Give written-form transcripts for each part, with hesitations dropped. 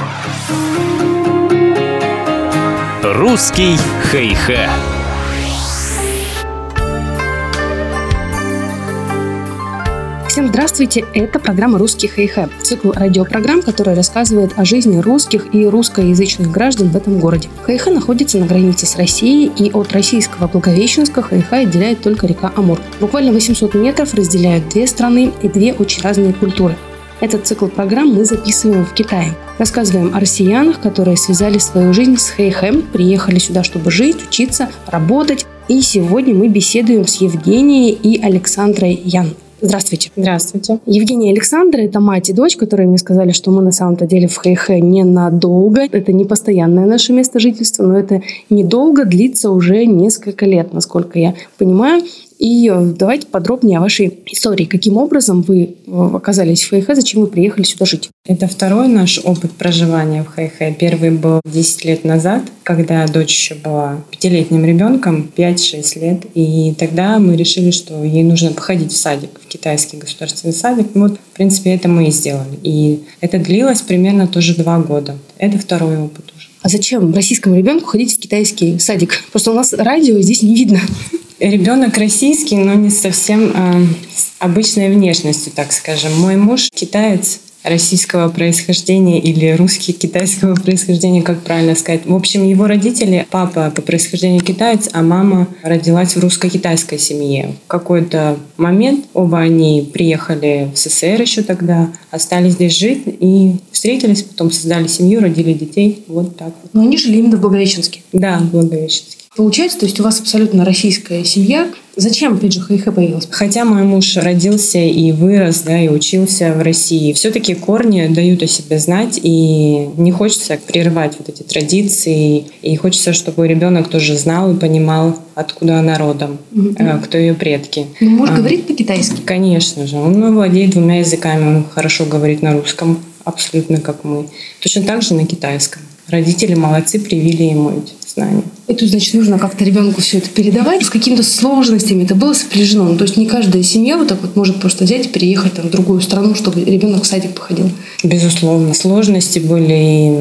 Русский хэй-хэ. Всем здравствуйте! Это программа «Русский хэй-хэ», цикл радиопрограмм, который рассказывает о жизни русских и русскоязычных граждан в этом городе. Хэй-хэ находится на границе с Россией, и от российского Благовещенска Хэй-хэ отделяет только река Амур. Буквально 800 метров разделяют две страны и две очень разные культуры. Этот цикл программ мы записываем в Китае. Рассказываем о россиянах, которые связали свою жизнь с хэй-хэ, приехали сюда, чтобы жить, учиться, работать. И сегодня мы беседуем с Евгенией и Александрой Ян. Здравствуйте. Здравствуйте. Евгения и Александра – это мать и дочь, которые мне сказали, что мы на самом-то деле в хэй-хэ ненадолго. Это не постоянное наше место жительства, но это недолго, длится уже несколько лет, насколько я понимаю. И давайте подробнее о вашей истории. Каким образом вы оказались в хэй-хэ, зачем вы приехали сюда жить? Это второй наш опыт проживания в хэй-хэ. Первый был 10 лет назад, когда дочь еще была 5-летним ребенком, 5-6 лет. И тогда мы решили, что ей нужно походить в садик, в китайский государственный садик. Вот, в принципе, это мы и сделали. И это длилось примерно тоже 2 года. Это второй опыт уже. А зачем российскому ребенку ходить в китайский садик? Просто у нас радио здесь не видно. Ребенок российский, но не совсем с обычной внешностью, так скажем. Мой муж китаец российского происхождения или русский китайского происхождения, как правильно сказать. В общем, его родители, папа по происхождению китаец, а мама родилась в русско-китайской семье. В какой-то момент оба они приехали в СССР еще тогда, остались здесь жить и встретились, потом создали семью, родили детей. Вот так вот. Но они жили именно в Благовещенске? Да, в Благовещенске. Получается, то есть у вас абсолютно российская семья. Зачем, опять же, хэй-хэ появилась? Хотя мой муж родился и вырос, да, и учился в России, все-таки корни дают о себе знать, и не хочется прерывать вот эти традиции, и хочется, чтобы ребенок тоже знал и понимал, откуда она родом, кто ее предки. Но муж говорит по-китайски? Конечно же. Он владеет 2 языками, он хорошо говорит на русском, абсолютно как мы. Точно так же на китайском. Родители молодцы, привили ему эти знания. Это, значит, нужно как-то ребенку все это передавать. С какими-то сложностями это было сопряжено. Ну, то есть не каждая семья вот так вот может просто взять и переехать там, в другую страну, чтобы ребенок в садик походил. Безусловно. Сложности были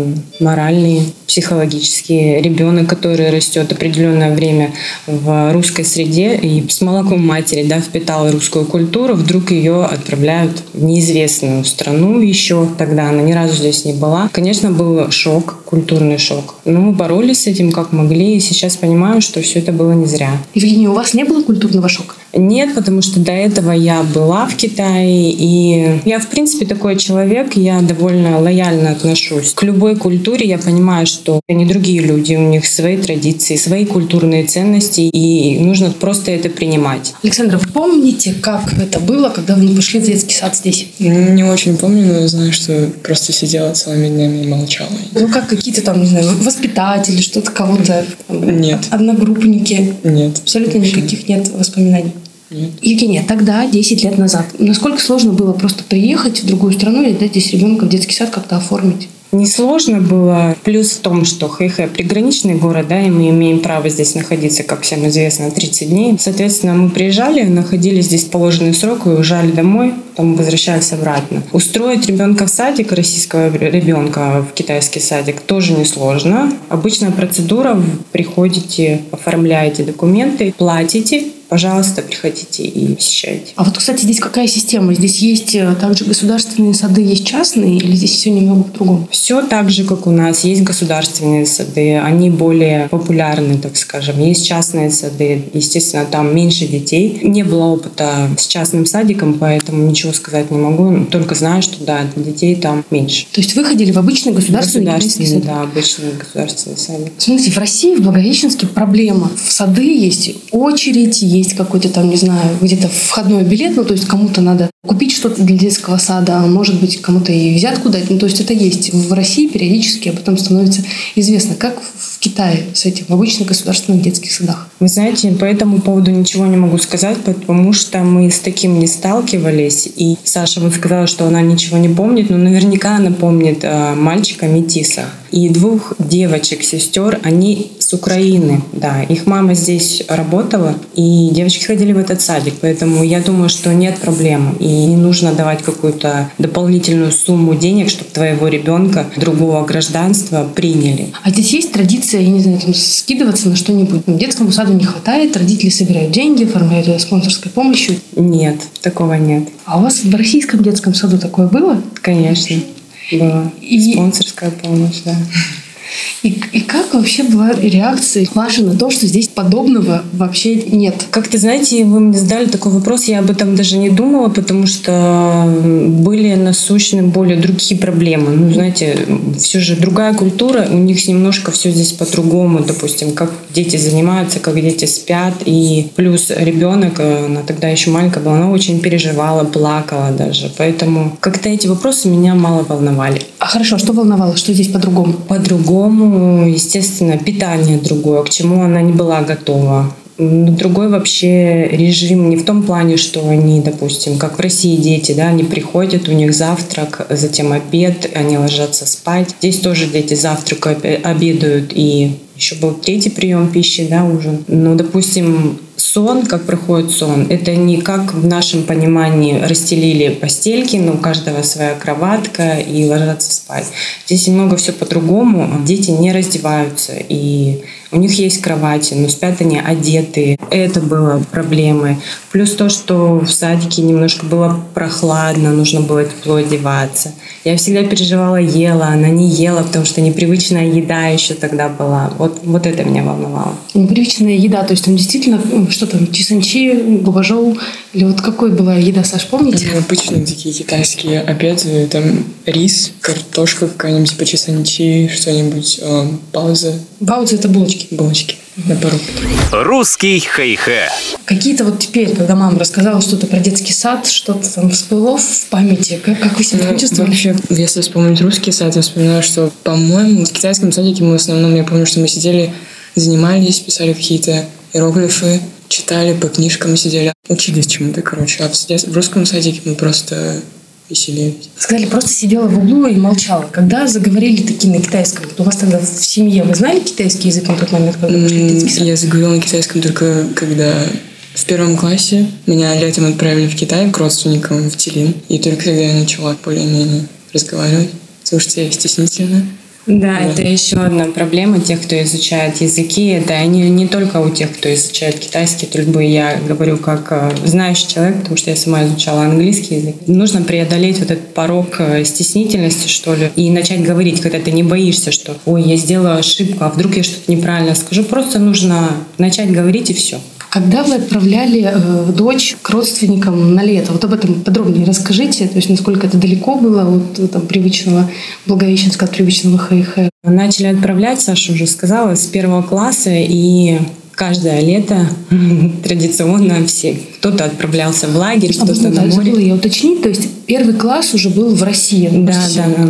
и моральные, психологические. Ребенок, который растет определенное время в русской среде и с молоком матери, да, впитал русскую культуру, вдруг ее отправляют в неизвестную страну еще. Тогда она ни разу здесь не была. Конечно, был шок, культурный шок. Но мы боролись с этим как могли, и сейчас понимаю, что все это было не зря. Евгения, у вас не было культурного шока? Нет, потому что до этого я была в Китае, и я, в принципе, такой человек, я довольно лояльно отношусь к любой культуре. Я понимаю, что они другие люди, у них свои традиции, свои культурные ценности, и нужно просто это принимать. Александра, помните, как это было, когда вы не пошли в детский сад здесь? Не очень помню, но знаю, что просто сидела целыми днями и молчала. Ну, как какие-то там, не знаю, воспитатели, что-то кого-то? Нет. Одногруппники? Нет. Абсолютно никаких нет воспоминаний? Нет. Евгения, тогда, 10 лет назад, насколько сложно было просто приехать в другую страну и дать здесь ребенка в детский сад как-то оформить? Несложно было. Плюс в том, что хэй-хэ приграничный город, да, и мы имеем право здесь находиться, как всем известно, 30 дней. Соответственно, мы приезжали, находились здесь положенный срок и уезжали домой, потом возвращались обратно. Устроить ребенка в садик, российского ребенка в китайский садик, тоже несложно. Обычная процедура: приходите, оформляете документы, платите, пожалуйста, приходите и посещайте. А вот, кстати, здесь какая система? Здесь есть также государственные сады, есть частные, или здесь все немного по-другому? Все так же, как у нас. Есть государственные сады, они более популярны, так скажем. Есть частные сады, естественно, там меньше детей. Не было опыта с частным садиком, поэтому ничего сказать не могу. Только знаю, что да, детей там меньше. То есть вы ходили в обычный государственный сад? Да, обычный государственный сад. Смотрите, в России, в Благовещенске проблема. В сады есть очередь, есть какой-то там, не знаю, где-то входной билет, ну, то есть кому-то надо купить что-то для детского сада, а может быть, кому-то и взятку дать. Ну, то есть это есть в России периодически, об этом становится известно. Как в в Китае с этим, в обычных государственных детских садах? Вы знаете, по этому поводу ничего не могу сказать, потому что мы с таким не сталкивались. И Саша вот сказала, что она ничего не помнит, но наверняка она помнит мальчика-метиса. И 2 девочек-сестер, они с Украины, да. Их мама здесь работала, и девочки ходили в этот садик. Поэтому я думаю, что нет проблем. И не нужно давать какую-то дополнительную сумму денег, чтобы твоего ребенка другого гражданства приняли. А здесь есть традиция, я не знаю, там, скидываться на что-нибудь? Детскому саду не хватает, родители собирают деньги, оформляют спонсорской помощью? Нет, такого нет. А у вас в российском детском саду такое было? Конечно, было. Спонсорская помощь, да. И как вообще была реакция ваша на то, что здесь подобного вообще нет? Как-то, знаете, вы мне задали такой вопрос, я об этом даже не думала, потому что были насущны более другие проблемы. Ну, знаете, все же другая культура, у них немножко все здесь по-другому, допустим, как дети занимаются, как дети спят, и плюс ребенок, она тогда еще маленькая была, она очень переживала, плакала даже, поэтому как-то эти вопросы меня мало волновали. А хорошо, что волновало, что здесь по-другому? По-другому, естественно, питание другое, к чему она не была готова. Другой вообще режим не в том плане, что они, допустим, как в России дети, да, они приходят, у них завтрак, затем обед, они ложатся спать. Здесь тоже дети завтракают, обедают, и еще был 3-й прием пищи, да, ужин. Но, допустим, сон, как проходит сон, это не как в нашем понимании расстелили постельки, но у каждого своя кроватка и ложатся спать. Здесь немного все по-другому. Дети не раздеваются, и у них есть кровати, но спят они одетые. Это было проблемой. Плюс то, что в садике немножко было прохладно, нужно было тепло одеваться. Я всегда переживала, ела, она не ела, потому что непривычная еда еще тогда была. Вот это меня волновало. Непривычная еда, то есть там действительно, что там, чесанчи, губажоу, или вот какой была еда, Саш, помните? Обычные такие китайские обеды, там рис, картошка какая-нибудь, типа чесанчи, что-нибудь, бауза. Бауза — это булочки. Булочки на пару. Русский хэй-хэ. Какие-то вот теперь, когда мама рассказала что-то про детский сад, что-то там всплыло в памяти, как вы себя чувствовали? Вообще, если вспомнить русский сад, я вспоминаю, что, по-моему, в китайском садике мы в основном, я помню, что мы сидели, занимались, писали какие-то иероглифы, читали, по книжкам сидели, учились чему-то, короче. А в русском садике мы просто веселились. Сказали, просто сидела в углу и молчала. Когда заговорили такие на китайском, у вас тогда в семье, вы знали китайский язык на тот момент, когда пошли в детский сад? Я заговорила на китайском только когда в 1 классе меня летом отправили в Китай к родственникам в Тилин. И только тогда я начала более-менее разговаривать. Потому что я стеснительна. Да, это еще одна проблема тех, кто изучает языки. Это они не только у тех, кто изучает китайский, только я говорю как знающий человек, потому что я сама изучала английский язык. Нужно преодолеть вот этот порог стеснительности, что ли, и начать говорить, когда ты не боишься, что «Ой, я сделала ошибку, а вдруг я что-то неправильно скажу». Просто нужно начать говорить, и все. Когда вы отправляли дочь к родственникам на лето, вот об этом подробнее расскажите, то есть насколько это далеко было от там, привычного Благовещенска, от привычного хэй-хэ? Начали отправлять, Саша уже сказала, с 1 класса, и каждое лето традиционно все. Кто-то отправлялся в лагерь, кто-то на море. Я уточнить, то есть 1 класс уже был в России? Да.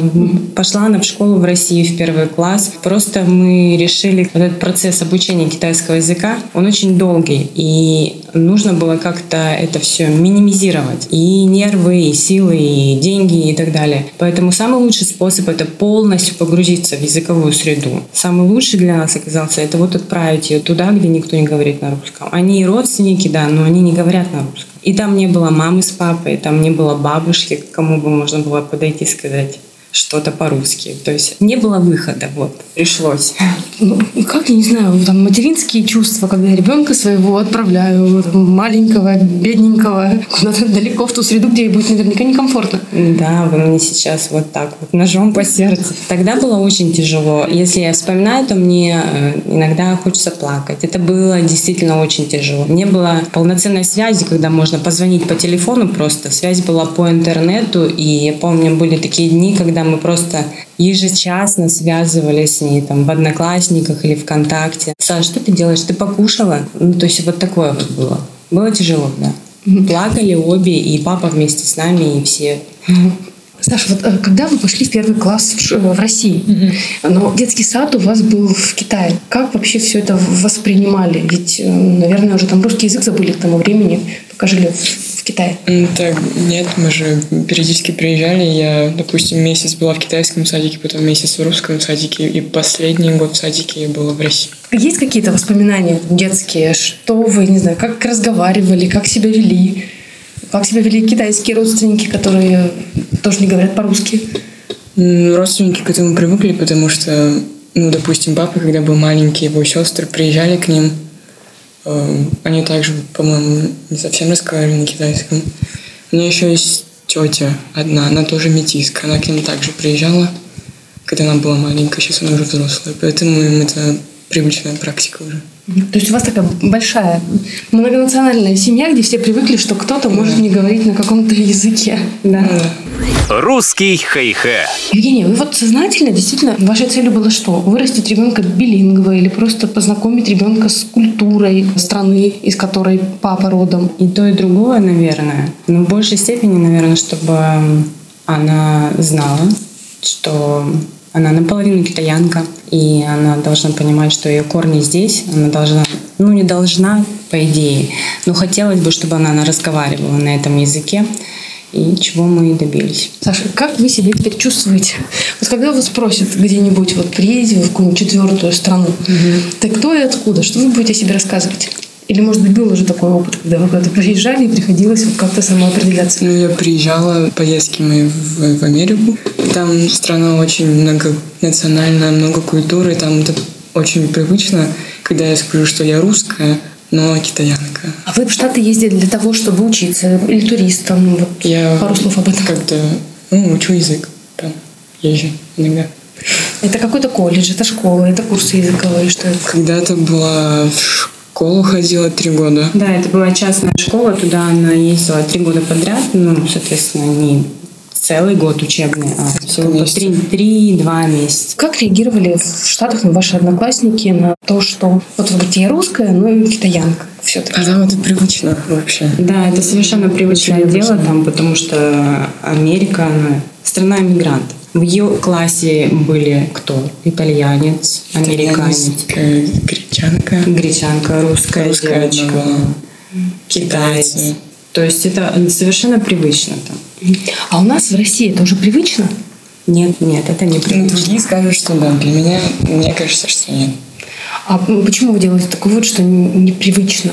Пошла она в школу в России в 1 класс. Просто мы решили, вот этот процесс обучения китайского языка, он очень долгий, и нужно было как-то это все минимизировать. И нервы, и силы, и деньги, и так далее. Поэтому самый лучший способ — это полностью погрузиться в языковую среду. Самый лучший для нас оказался — это вот отправить ее туда, где никто не говорит на русском. Они и родственники, да, но они не говорят на русском. И там не было мамы с папой, там не было бабушки, к кому бы можно было подойти и сказать что-то по-русски. То есть не было выхода, пришлось. Как, я не знаю, там материнские чувства, когда я ребенка своего отправляю, маленького, бедненького, куда-то далеко в ту среду, где ей будет наверняка некомфортно. Да, вы мне сейчас вот так ножом по сердцу. Тогда было очень тяжело. Если я вспоминаю, то мне иногда хочется плакать. Это было действительно очень тяжело. Не было полноценной связи, когда можно позвонить по телефону просто. Связь была по интернету, и я помню, были такие дни, когда мы просто ежечасно связывались с ней там в Одноклассниках или ВКонтакте. «Саш, что ты делаешь? Ты покушала?» То есть вот такое вот было. Было тяжело, да. Плакали обе, и папа вместе с нами, и все. Саша, вот когда вы пошли в первый класс в России, но детский сад у вас был в Китае, как вообще все это воспринимали? Ведь, наверное, уже там русский язык забыли к тому времени, пока жили в Китае. Так, нет, мы же периодически приезжали. Я, допустим, месяц была в китайском садике, потом месяц в русском садике, и последний год в садике я была в России. Есть какие-то воспоминания детские? Что вы, не знаю, как разговаривали, как себя вели? Как себя вели китайские родственники, которые тоже не говорят по-русски? Родственники к этому привыкли, потому что, допустим, папа, когда был маленький, его сестры приезжали к ним. Они также, по-моему, не совсем разговаривали на китайском. У меня еще есть тетя одна, она тоже метиска. Она к ним также приезжала, когда она была маленькая, сейчас она уже взрослая. Поэтому им это привычная практика уже. То есть у вас такая большая многонациональная семья, где все привыкли, что кто-то может не говорить на каком-то языке. Да. Русский хэй-хэ. Евгения, вы вот сознательно, действительно, вашей целью было что? Вырастить ребенка билингва или просто познакомить ребенка с культурой страны, из которой папа родом? И то, и другое, наверное. Но в большей степени, наверное, чтобы она знала, что она наполовину китаянка, и она должна понимать, что ее корни здесь. Она должна, не должна, по идее, но хотелось бы, чтобы она разговаривала на этом языке, и чего мы и добились. Саша, как вы себя теперь чувствуете? Вот когда вас спросят где-нибудь, вот приедете в какую-нибудь 4-ю страну, ты кто и откуда? Что вы будете о себе рассказывать? Или, может быть, был уже такой опыт, когда вы куда-то приезжали и приходилось вот как-то самоопределяться? Я приезжала, поездки мои в Америку. Там страна очень многонациональная, много культуры. Там это очень привычно, когда я скажу, что я русская, но китаянка. А вы в Штаты ездили для того, чтобы учиться? Или туристом? Вот я пару слов об этом. Как-то учу язык. Там езжу иногда. Это какой-то колледж, это школа, это курсы языковые, что это? Когда-то была в школу ходила 3 года. Да, это была частная школа, туда она ездила 3 года подряд, соответственно, не целый год учебный, а всего 3-2 месяца. Как реагировали в Штатах ваши одноклассники на то, что вот вы говорите, я русская, но и китаянка все-таки? Там это привычно вообще. Да, это совершенно привычное дело там, потому что Америка, она страна иммигрантов. В ее классе были кто? Итальянец, американец, гречанка, русская девочка, китаец. То есть это совершенно привычно там. А у нас в России это уже привычно? Нет, это не привычно. Другие скажут, что да. Для меня, мне кажется, что нет. А почему вы делаете такой вывод, что непривычно?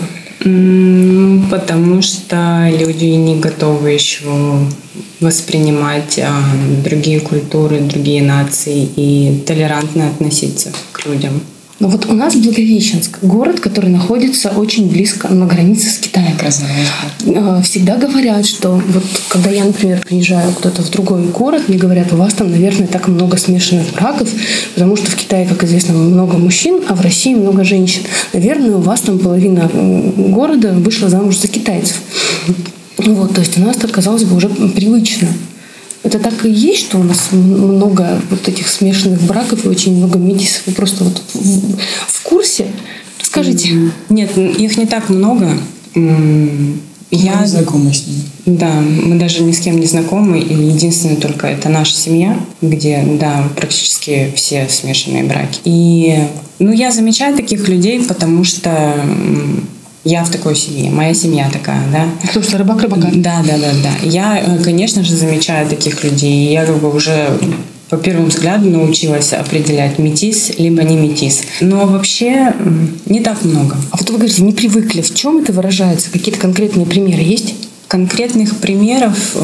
Потому что люди не готовы еще воспринимать другие культуры, другие нации и толерантно относиться к людям. Но вот у нас Благовещенск, город, который находится очень близко на границе с Китаем. Всегда говорят, что вот когда я, например, приезжаю куда-то в другой город, мне говорят, у вас там, наверное, так много смешанных браков, потому что в Китае, как известно, много мужчин, а в России много женщин. Наверное, у вас там половина города вышла замуж за китайцев. Вот, то есть у нас это, казалось бы, уже привычно. Это так и есть, что у нас много вот этих смешанных браков и очень много метисов? Вы просто вот в курсе? Расскажите. Нет, их не так много. Я знакома с ними. Да, мы даже ни с кем не знакомы. И единственное только это наша семья, где, да, практически все смешанные браки. И, я замечаю таких людей, потому что я в такой семье, моя семья такая, да. Потому что рыбак рыбака. Да. Я, конечно же, замечаю таких людей. Я уже по первому взгляду научилась определять метис либо не метис. Но вообще не так много. А вот вы говорите, не привыкли. В чем это выражается? Какие-то конкретные примеры есть? Конкретных примеров,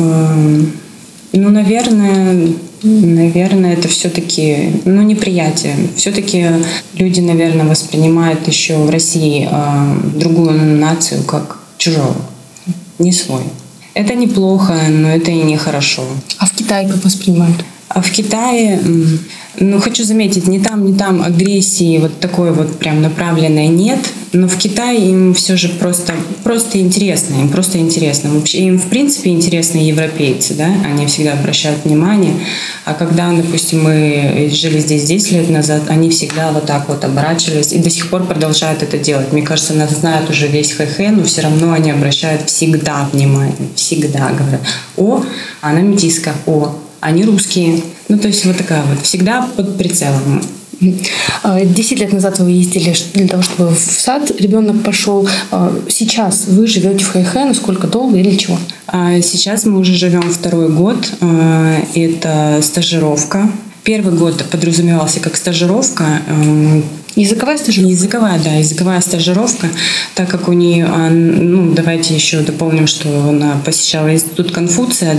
наверное, это все-таки неприятие. Все-таки люди, наверное, воспринимают еще в России другую нацию как чужого, не свой. Это неплохо, но это и нехорошо. А в Китае как воспринимают? А в Китае, хочу заметить, ни там агрессии вот такой вот прям направленной нет, но в Китае им все же просто интересно, им просто интересно. Вообще им в принципе интересны европейцы, да, они всегда обращают внимание, а когда, допустим, мы жили здесь 10 лет назад, они всегда вот так вот оборачивались и до сих пор продолжают это делать. Мне кажется, нас знают уже весь хэ-хэ, но все равно они обращают всегда внимание, всегда говорят, она метиска, они русские. Ну, то есть вот такая вот, всегда под прицелом. 10 лет назад вы ездили для того, чтобы в сад ребенок пошел. Сейчас вы живете в Хэйхэ, насколько долго или чего? Сейчас мы уже живем 2-й год. Это стажировка. 1-й год подразумевался как стажировка. Языковая стажировка? Языковая стажировка, так как у нее, давайте еще дополним, что она посещала институт Конфуция,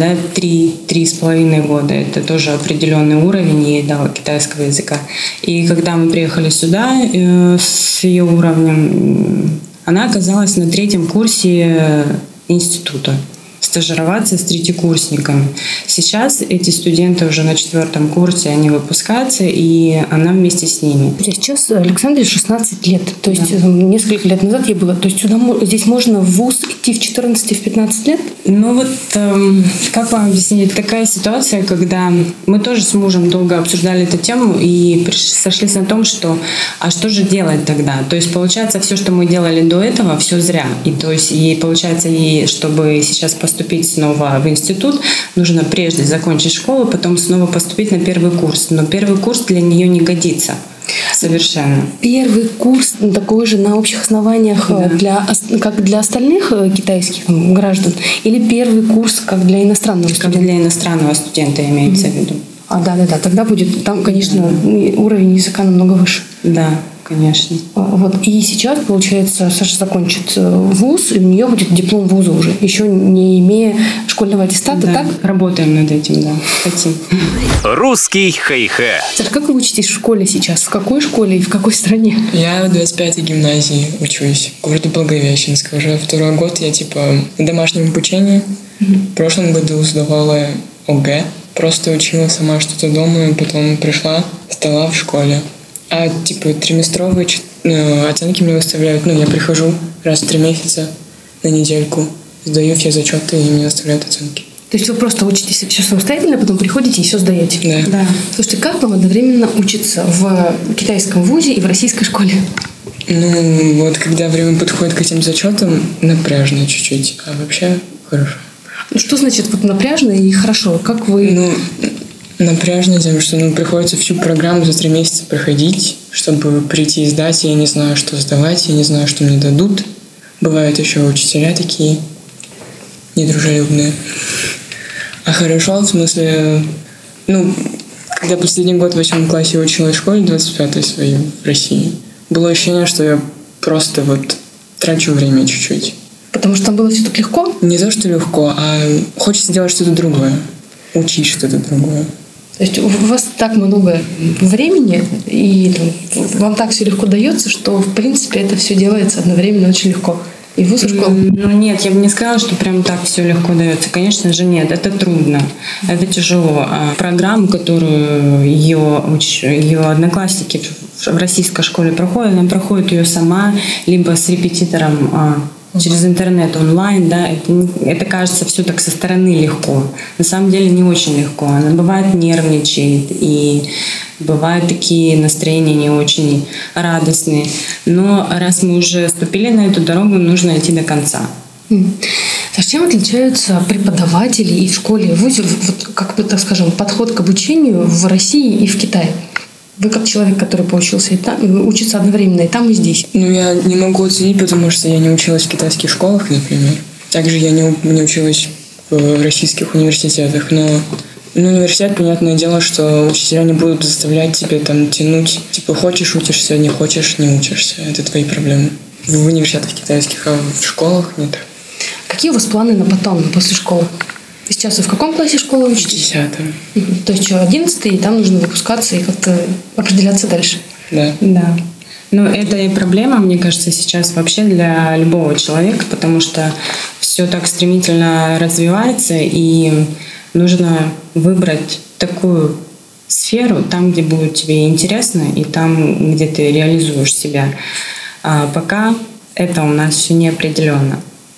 3,5 года, это тоже определенный уровень ей дал китайского языка. И когда мы приехали сюда с ее уровнем, она оказалась на 3-м курсе института. Стажироваться с третьекурсниками. Сейчас эти студенты уже на 4-м курсе, они выпускаются, и она вместе с ними. Сейчас Александре 16 лет, то есть несколько лет назад ей было. То есть здесь можно в вуз идти в 14 и в 15 лет? Как вам объяснить? Такая ситуация, когда мы тоже с мужем долго обсуждали эту тему и сошлись на том, что что же делать тогда? То есть получается, все, что мы делали до этого, все зря. И получается, чтобы сейчас поступить снова в институт, нужно прежде закончить школу, потом снова поступить на 1-й курс. Но 1-й курс для нее не годится. Совершенно. 1-й курс такой же на общих основаниях, как для остальных китайских граждан? Или 1-й курс как для иностранного студента? Как для иностранного студента имеется в виду. Да. Тогда будет, там, конечно, уровень языка намного выше. Да, конечно. И сейчас, получается, Саша закончит вуз, и у нее будет диплом вуза уже, еще не имея школьного аттестата, так? Работаем над этим, хотим. Русский Хэйхэ. Саша, как вы учитесь в школе сейчас? В какой школе и в какой стране? Я в 25-й гимназии учусь, в городе Благовещенск. Уже 2-й год я на домашнем обучении. В прошлом году сдавала ОГЭ. Просто учила сама что-то дома, и потом пришла, сдала в школе. А триместровые оценки мне выставляют. Я прихожу раз в 3 месяца на недельку, сдаю все зачеты, и мне выставляют оценки. То есть вы просто учитесь все самостоятельно, потом приходите и все сдаете? Да. Слушайте, как вам одновременно учиться в китайском вузе и в российской школе? Когда время подходит к этим зачетам, напряжно чуть-чуть, а вообще хорошо. Что значит напряжно и хорошо? Как вы... Напряжно тем, что приходится всю программу за 3 месяца проходить, чтобы прийти и сдать. Я не знаю, что сдавать, я не знаю, что мне дадут. Бывают еще учителя такие недружелюбные. А хорошо, в смысле... когда последний год в 8 классе училась в школе, 25-й своей в России, было ощущение, что я просто трачу время чуть-чуть. Потому что там было все так легко? Не то, что легко, а хочется делать что-то другое. Учить что-то другое. То есть у вас так много времени, и вам так все легко дается, что, в принципе, это все делается одновременно очень легко. И вуз и школа? Нет, я бы не сказала, что прям так все легко дается. Конечно же, нет, это трудно, это тяжело. Программу, которую ее одноклассники в российской школе проходят, она проходит ее сама, либо с репетитором через интернет, онлайн, это кажется все так со стороны легко. На самом деле не очень легко. Она бывает нервничает, и бывают такие настроения не очень радостные. Но раз мы уже ступили на эту дорогу, нужно идти до конца. Саша, чем отличаются преподаватели и в школе, и в вузе, подход к обучению в России и в Китае? Вы как человек, который поучился учиться одновременно и там, и здесь. Я не могу оценить, потому что я не училась в китайских школах, например. Также я не училась в российских университетах. Но университет, понятное дело, что учителя не будут заставлять тебя тянуть. Хочешь — учишься, не хочешь — не учишься. Это твои проблемы. В университетах китайских, а в школах нет. Какие у вас планы на потом, после школы? Сейчас вы в каком классе школы учитесь? В 10-м. То есть 11-й, и там нужно выпускаться и как-то определяться дальше. Да. Это и проблема, мне кажется, сейчас вообще для любого человека, потому что все так стремительно развивается, и нужно выбрать такую сферу, там, где будет тебе интересно, и там, где ты реализуешь себя. А пока это у нас все не определенно.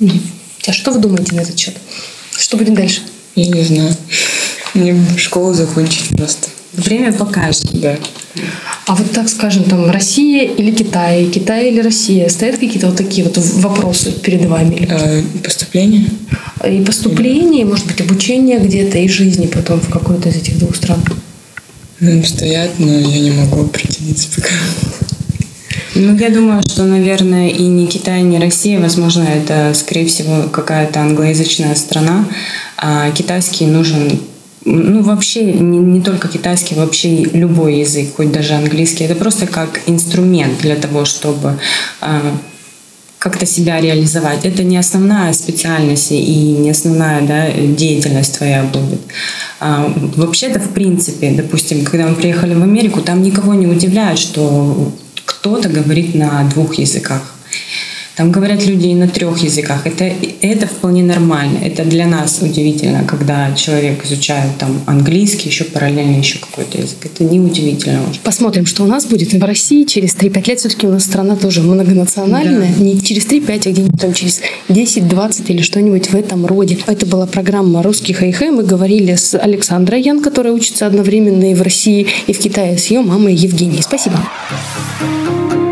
А что вы думаете на этот счет? Что будет дальше? Я не знаю. Мне школу закончить просто. Время покажет. Да. А так скажем, Россия или Китай, Китай или Россия? Стоят какие-то такие вопросы перед вами? Поступление? и поступление, и, может быть, обучение где-то, и жизни потом в какой-то из этих двух стран? Стоят, но я не могу определиться пока. Я думаю, что, наверное, и не Китай, не Россия, возможно, это, скорее всего, какая-то англоязычная страна. А китайский нужен, вообще не только китайский, вообще любой язык, хоть даже английский. Это просто как инструмент для того, чтобы как-то себя реализовать. Это не основная специальность и не основная деятельность твоя будет. Вообще-то, в принципе, допустим, когда мы приехали в Америку, там никого не удивляет, что кто-то говорит на 2 языках. Там говорят люди и на 3 языках. Это вполне нормально. Это для нас удивительно, когда человек изучает там английский, еще параллельно еще какой-то язык. Это не удивительно уже. Посмотрим, что у нас будет в России через 3-5 лет. Все-таки у нас страна тоже многонациональная. Да. Не через 3-5, а где-нибудь там через 10-20 или что-нибудь в этом роде. Это была программа «Русский хэй-хэй». Мы говорили с Александрой Ян, которая учится одновременно и в России, и в Китае, с ее мамой Евгенией. Спасибо.